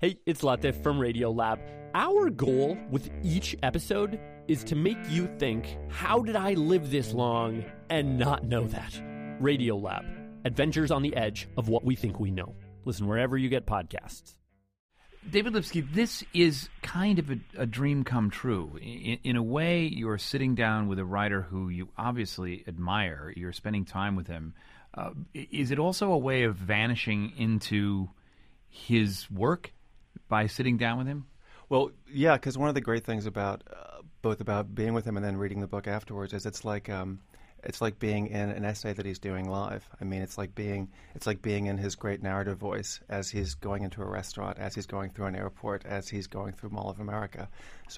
Hey, it's Latif from Radiolab. Our goal with each episode is to make you think, how did I live this long and not know that? Radiolab, adventures on the edge of what we think we know. Listen wherever you get podcasts. David Lipsky, this is kind of a dream come true. In a way, you're sitting down with a writer who you obviously admire. You're spending time with him. Is it also a way of vanishing into his work by sitting down with him? Well, yeah, because one of the great things about both about being with him and then reading the book afterwards is it's like being in an essay that he's doing live. I mean, it's like being in his great narrative voice as he's going into a restaurant, as he's going through an airport, as he's going through Mall of America. So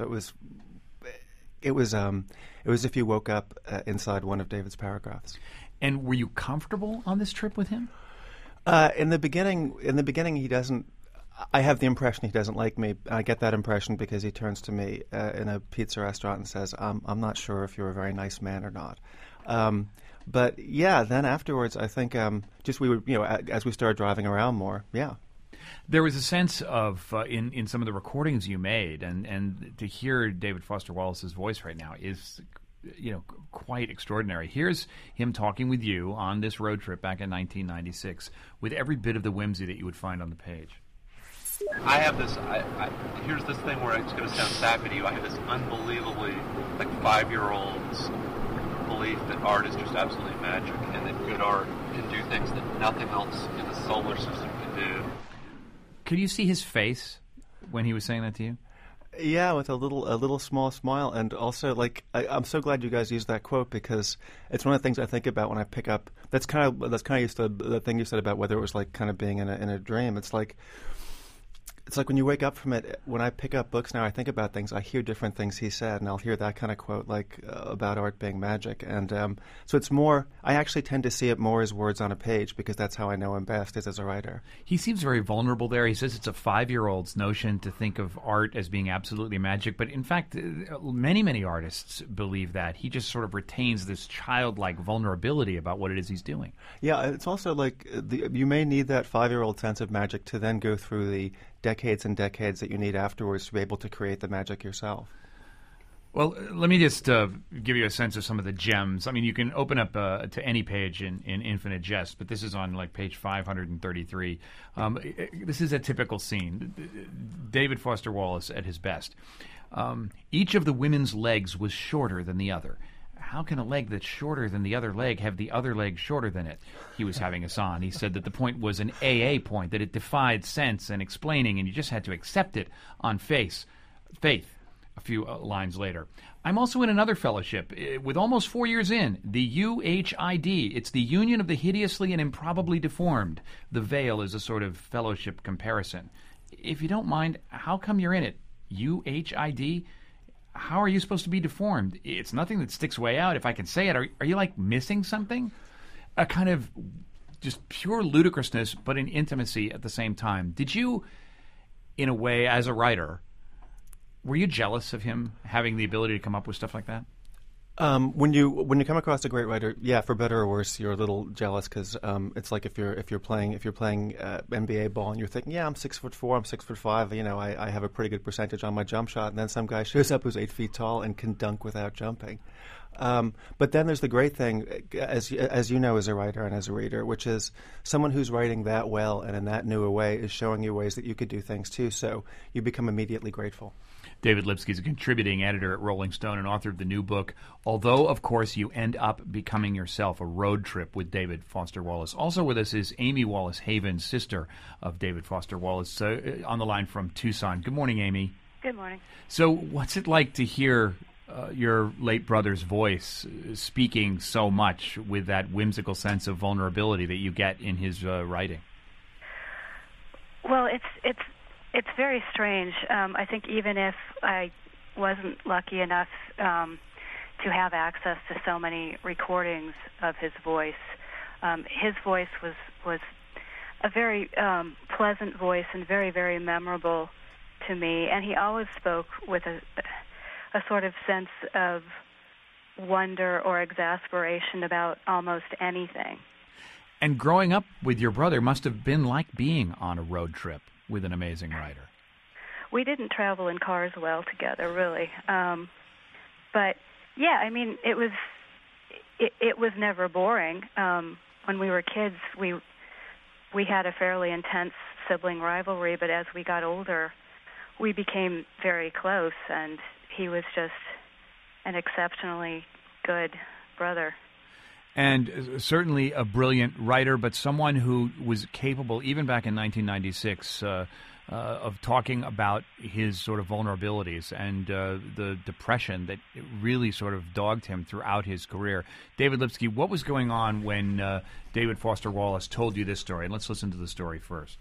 it was if you woke up inside one of David's paragraphs. And were you comfortable on this trip with him? In the beginning, he doesn't. I have the impression he doesn't like me. I get that impression because he turns to me in a pizza restaurant and says, "I'm not sure if you're a very nice man or not." But yeah, then afterwards, I think just we would, as we started driving around more, yeah. There was a sense of in some of the recordings you made, and to hear David Foster Wallace's voice right now is, quite extraordinary. Here's him talking with you on this road trip back in 1996, with every bit of the whimsy that you would find on the page. I have this, here's this thing where it's going to sound sappy to you. I have this unbelievably, 5-year-old's belief that art is just absolutely magic and that good art can do things that nothing else in the solar system can do. Could you see his face when he was saying that to you? Yeah, with a little small smile, and also I'm so glad you guys used that quote because it's one of the things I think about when I pick up. That's kind of used to the thing you said about whether it was like kind of being in a dream. It's like when you wake up from it. When I pick up books now, I think about things. I hear different things he said, and I'll hear that kind of quote about art being magic. And so it's more. I actually tend to see it more as words on a page because that's how I know him best is as a writer. He seems very vulnerable there. He says it's a 5-year-old's notion to think of art as being absolutely magic. But in fact, many artists believe that. He just sort of retains this childlike vulnerability about what it is he's doing. Yeah, it's also like you may need that 5-year-old sense of magic to then go through the decades and decades that you need afterwards to be able to create the magic yourself. Well, let me just give you a sense of some of the gems. I mean, you can open up to any page in Infinite Jest, but this is on page 533. This is a typical scene. David Foster Wallace at his best. Each of the women's legs was shorter than the other. How can a leg that's shorter than the other leg have the other leg shorter than it? He was having us on. He said that the point was an AA point, that it defied sense and explaining, and you just had to accept it on faith. A few lines later. I'm also in another fellowship, with almost 4 years in, the UHID. It's the Union of the Hideously and Improbably Deformed. The veil is a sort of fellowship comparison. If you don't mind, how come you're in it? UHID? How are you supposed to be deformed? It's nothing that sticks way out. If I can say it, are you missing something? A kind of just pure ludicrousness, but an intimacy at the same time. Did you, in a way, as a writer, were you jealous of him having the ability to come up with stuff like that? When you come across a great writer, yeah, for better or worse, you're a little jealous because it's like if you're playing NBA ball and you're thinking, yeah, I'm 6'4", I'm 6'5", I have a pretty good percentage on my jump shot, and then some guy shows up who's 8 feet tall and can dunk without jumping. But then there's the great thing, as you know as a writer and as a reader, which is someone who's writing that well and in that new a way is showing you ways that you could do things too. So you become immediately grateful. David Lipsky is a contributing editor at Rolling Stone and author of the new book, Although, of course, you end up becoming yourself, a road trip with David Foster Wallace. Also with us is Amy Wallace Haven, sister of David Foster Wallace, on the line from Tucson. Good morning, Amy. Good morning. So what's it like to hear your late brother's voice speaking so much with that whimsical sense of vulnerability that you get in his writing? Well, it's very strange. I think even if I wasn't lucky enough to have access to so many recordings of his voice was a very pleasant voice and very, very memorable to me. And he always spoke with a sort of sense of wonder or exasperation about almost anything. And growing up with your brother must have been like being on a road trip. with an amazing writer. We didn't travel in cars well together, really. But yeah, I mean, it was never boring. When we were kids, we had a fairly intense sibling rivalry, but as we got older, we became very close, and he was just an exceptionally good brother. And certainly a brilliant writer, but someone who was capable, even back in 1996, of talking about his sort of vulnerabilities and the depression that really sort of dogged him throughout his career. David Lipsky, what was going on when David Foster Wallace told you this story? And let's listen to the story first.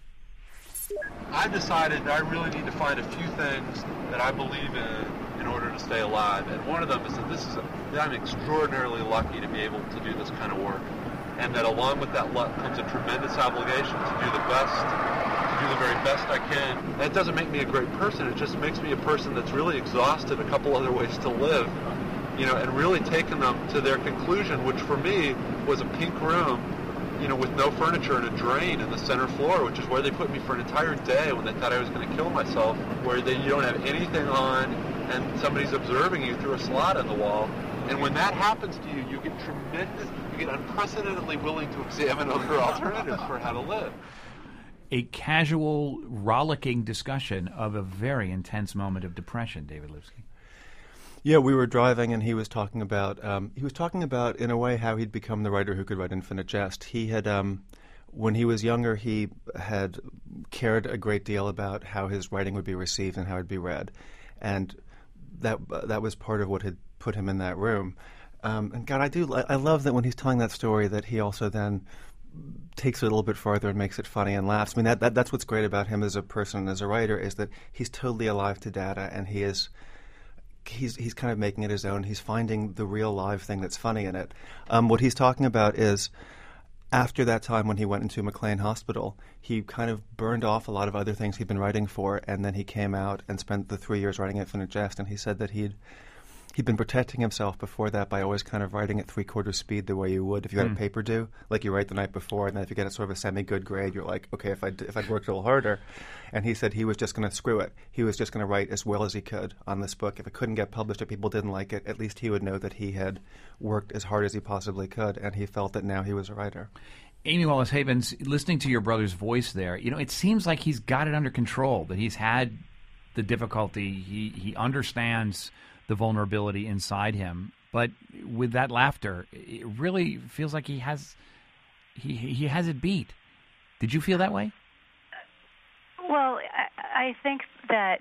I've decided that I really need to find a few things that I believe in order to stay alive. And one of them is that I'm extraordinarily lucky to be able to do this kind of work. And that along with that luck comes a tremendous obligation to do the very best I can. That doesn't make me a great person. It just makes me a person that's really exhausted a couple other ways to live, and really taken them to their conclusion, which for me was a pink room, with no furniture and a drain in the center floor, which is where they put me for an entire day when they thought I was going to kill myself, where you don't have anything on and somebody's observing you through a slot in the wall. And when that happens to you, you get unprecedentedly willing to examine other alternatives for how to live. A casual, rollicking discussion of a very intense moment of depression, David Lipsky. Yeah, we were driving, and he was talking about in a way how he'd become the writer who could write Infinite Jest. He had, when he was younger, he had cared a great deal about how his writing would be received and how it'd be read, and that was part of what had put him in that room. And God, I love that when he's telling that story, that he also then takes it a little bit farther and makes it funny and laughs. I mean, that's what's great about him as a person and as a writer, is that he's totally alive to data, and he's kind of making it his own. He's finding the real live thing that's funny in it. What he's talking about is, after that time when he went into McLean Hospital, he kind of burned off a lot of other things he'd been writing for, and then he came out and spent the 3 years writing Infinite Jest, and he said that he'd been protecting himself before that by always kind of writing at 3/4 speed the way you would if you had a paper due. Like, you write the night before, and then if you get a sort of a semi-good grade, you're like, okay, if I'd worked a little harder. And he said he was just going to screw it. He was just going to write as well as he could on this book. If it couldn't get published, if people didn't like it, at least he would know that he had worked as hard as he possibly could, and he felt that now he was a writer. Amy Wallace Havens, listening to your brother's voice there, it seems like he's got it under control, that he's had the difficulty. He understands the vulnerability inside him, but with that laughter, it really feels like he has it beat. Did you feel that way? Well, I think that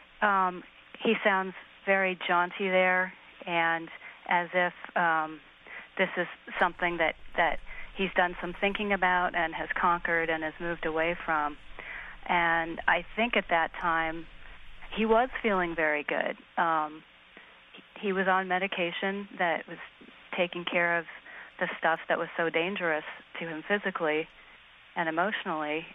he sounds very jaunty there, and as if this is something that he's done some thinking about and has conquered and has moved away from. And I think at that time he was feeling very good. He was on medication that was taking care of the stuff that was so dangerous to him physically and emotionally.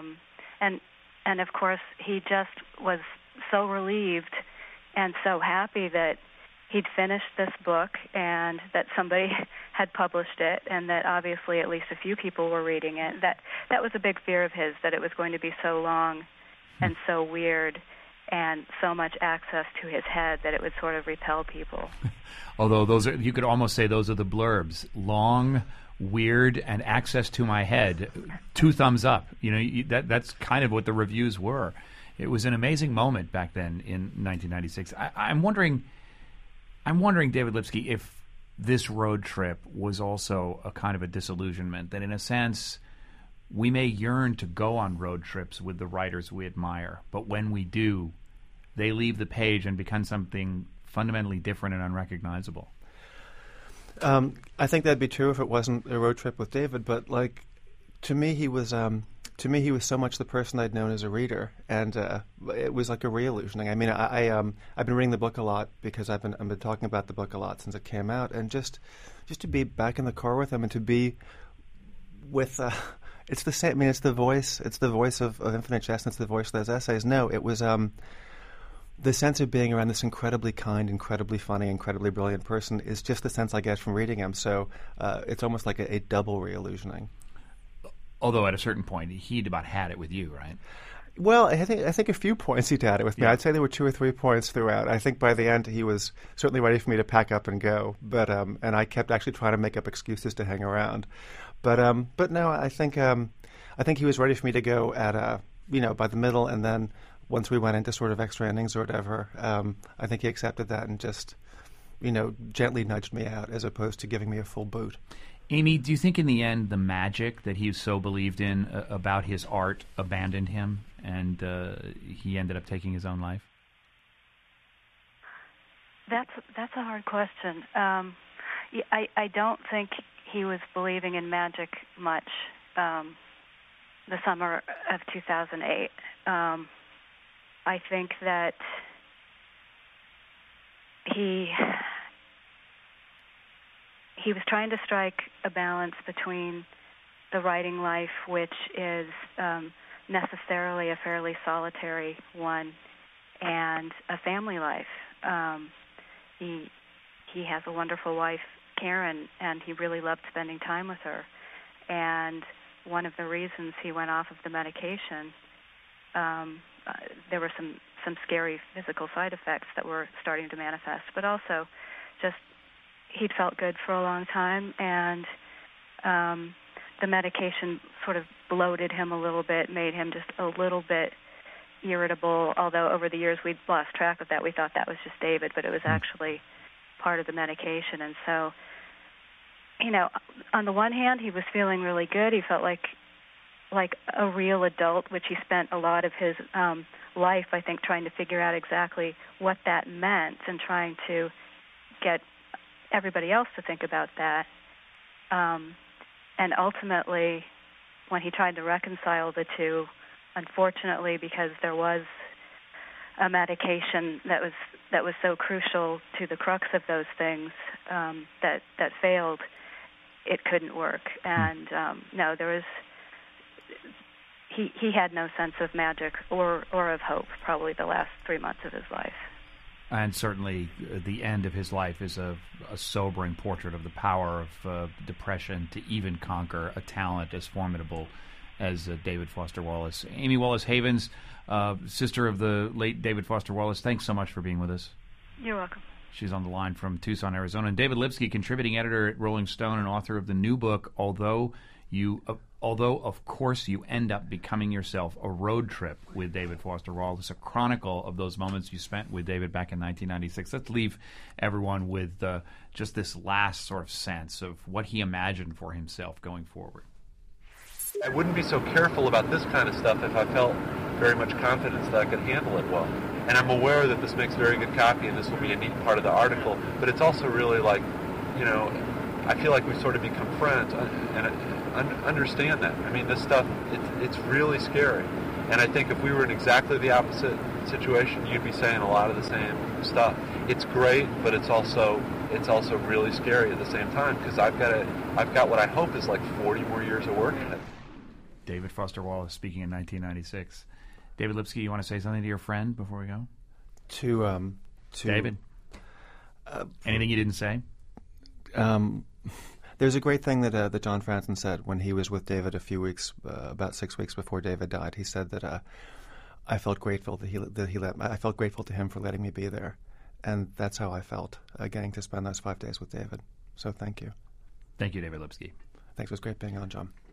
And of course, he just was so relieved and so happy that he'd finished this book and that somebody had published it, and that obviously at least a few people were reading it. That was a big fear of his, that it was going to be so long and so weird and so much access to his head that it would sort of repel people. Although you could almost say those are the blurbs: long, weird, and access to my head. 2 thumbs up. That's kind of what the reviews were. It was an amazing moment back then in 1996. I'm wondering, David Lipsky, if this road trip was also a kind of a disillusionment, that in a sense we may yearn to go on road trips with the writers we admire, but when we do, they leave the page and become something fundamentally different and unrecognizable. I think that'd be true if it wasn't a road trip with David, but to me he was so much the person I'd known as a reader, and it was like a re-illusioning. I mean, I've been reading the book a lot because I've been talking about the book a lot since it came out, and just to be back in the car with him and to be with. It's the same. I mean, it's the voice. It's the voice of Infinite Jest. It's the voice of those essays. No, it was the sense of being around this incredibly kind, incredibly funny, incredibly brilliant person is just the sense I get from reading him. So it's almost like a double re-illusioning. Although at a certain point, he'd about had it with you, right? Well, I think a few points he'd had it with me. Yeah. I'd say there were 2 or 3 points throughout. I think by the end he was certainly ready for me to pack up and go. But and I kept actually trying to make up excuses to hang around. But no, I think he was ready for me to go at by the middle, and then once we went into sort of extra innings or whatever, I think he accepted that and just gently nudged me out as opposed to giving me a full boot. Amy, do you think in the end the magic that he so believed in about his art abandoned him and he ended up taking his own life? That's a hard question. I don't think he was believing in magic much the summer of 2008. I think that he was trying to strike a balance between the writing life, which is necessarily a fairly solitary one, and a family life. He has a wonderful wife, Karen, and he really loved spending time with her. And one of the reasons he went off of the medication, there were some scary physical side effects that were starting to manifest, but also just he'd felt good for a long time, and the medication sort of bloated him a little bit, made him just a little bit irritable, although over the years we'd lost track of that. We thought that was just David, but it was actually part of the medication. And so, on the one hand, he was feeling really good. He felt like a real adult, which he spent a lot of his life, I think, trying to figure out exactly what that meant and trying to get everybody else to think about that. And ultimately, when he tried to reconcile the two, unfortunately, because there was a medication that was so crucial to the crux of those things that failed, it couldn't work. And no, there was he had no sense of magic or of hope. Probably the last 3 months of his life. And certainly the end of his life is a sobering portrait of the power of depression to even conquer a talent as formidable as David Foster Wallace. Amy Wallace Havens, sister of the late David Foster Wallace, thanks so much for being with us. You're welcome. She's on the line from Tucson, Arizona. And David Lipsky, contributing editor at Rolling Stone and author of the new book, Although of course you end up becoming yourself, a road trip with David Foster Wallace, a chronicle of those moments you spent with David back in 1996. Let's leave everyone with just this last sort of sense of what he imagined for himself going forward. I wouldn't be so careful about this kind of stuff if I felt very much confidence that I could handle it well. And I'm aware that this makes very good copy and this will be a neat part of the article, but it's also really like, I feel like we've sort of become friends and understand that. I mean, this stuff, it's really scary. And I think if we were in exactly the opposite situation, you'd be saying a lot of the same stuff. It's great, but it's also really scary at the same time because I've got what I hope is like 40 more years of work in it. David Foster Wallace speaking in 1996. David Lipsky, you want to say something to your friend before we go? To David? Anything you didn't say? There's a great thing that John Franzen said when he was with David a few weeks, about 6 weeks before David died. He said that I felt grateful I felt grateful to him for letting me be there, and that's how I felt getting to spend those 5 days with David. So thank you. Thank you, David Lipsky. Thanks. It was great being on, John.